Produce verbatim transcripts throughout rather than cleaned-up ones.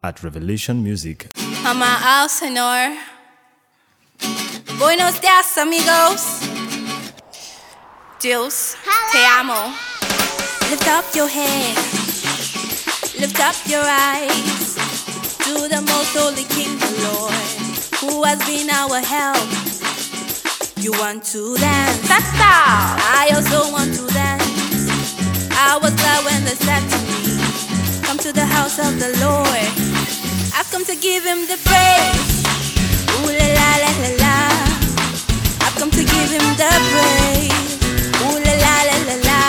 at Revelation Music. Amado Señor. Buenos días, amigos. Dios, te amo. Lift up your head. Lift up your eyes to the most holy King, the Lord, who has been our help. You want to dance? Stop. I also want to dance. I was glad when they said to me, come to the house of the Lord. I've come to give him the praise. Ooh la la la la la. I've come to give him the praise. Ooh la la la la la.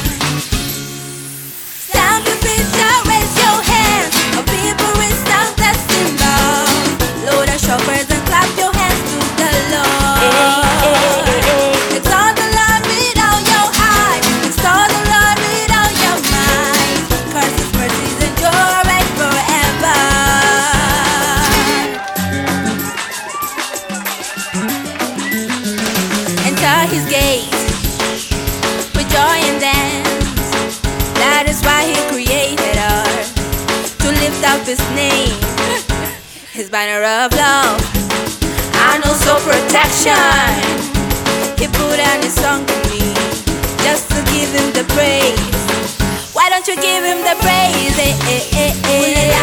Stamp your feet, shout, raise your hands. A people resound the cymbal. Load the shofars and clap your hands to the Lord. Hey, hey, hey, hey. Exalt the Lord with all your heart. Exalt the Lord with all your mind. Cause his mercies endure forever. Enter his gates with joy and dance. That is why he created us, to lift up his name, his banner of love and also protection. He put on his song to me, just to give him the praise. Why don't you give him the praise? Eh, eh, eh, eh.